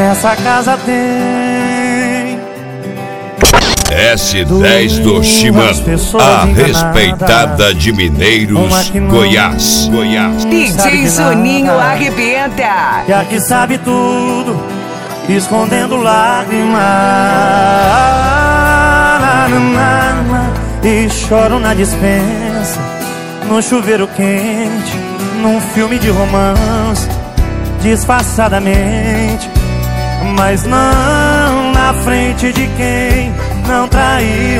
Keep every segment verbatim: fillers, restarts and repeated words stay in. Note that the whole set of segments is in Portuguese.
nessa casa tem S dez do Shimano, a respeitada de Mineiros, Goiás, Goiás. D J Juninho arrebenta. E aqui sabe tudo, escondendo lágrimas. E choro na dispensa, no chuveiro quente, num filme de romance, disfarçadamente, mas não na frente de quem não traiu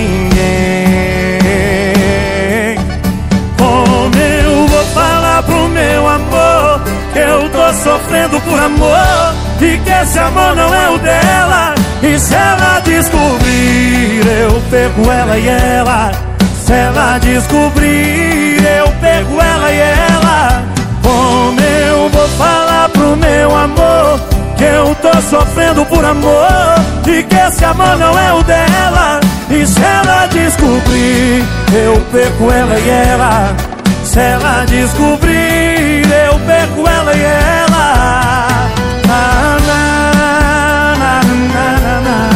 ninguém. Como eu vou falar pro meu amor que eu tô sofrendo por amor e que esse amor não é o dela? E se ela descobrir, eu pego ela e ela. Se ela descobrir, eu pego ela e ela. Como eu vou falar pro meu amor que eu tô sofrendo por amor e que esse amor não é o dela? E se ela descobrir, eu perco ela e ela. Se ela descobrir, eu perco ela e ela. Na, na, na, na, na, na.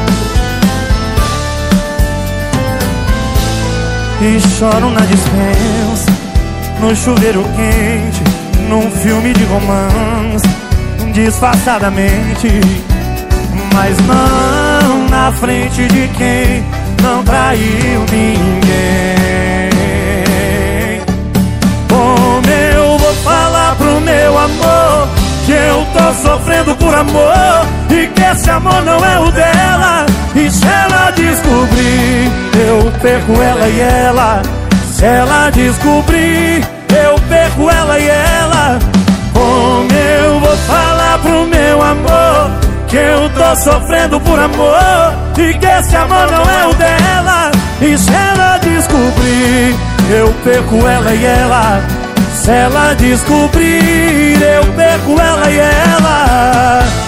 E choro na dispensa, no chuveiro quente, num filme de romance, disfarçadamente, mas não na frente de quem não traiu ninguém. Como eu vou falar pro meu amor que eu tô sofrendo por amor e que esse amor não é o dela? E se ela descobrir, eu perco ela e ela. Se ela descobrir, eu perco ela e ela. Como eu vou falar pro meu amor que eu tô sofrendo por amor e que esse amor não é o dela? E se ela descobrir, eu perco ela e ela. Se ela descobrir, eu perco ela e ela.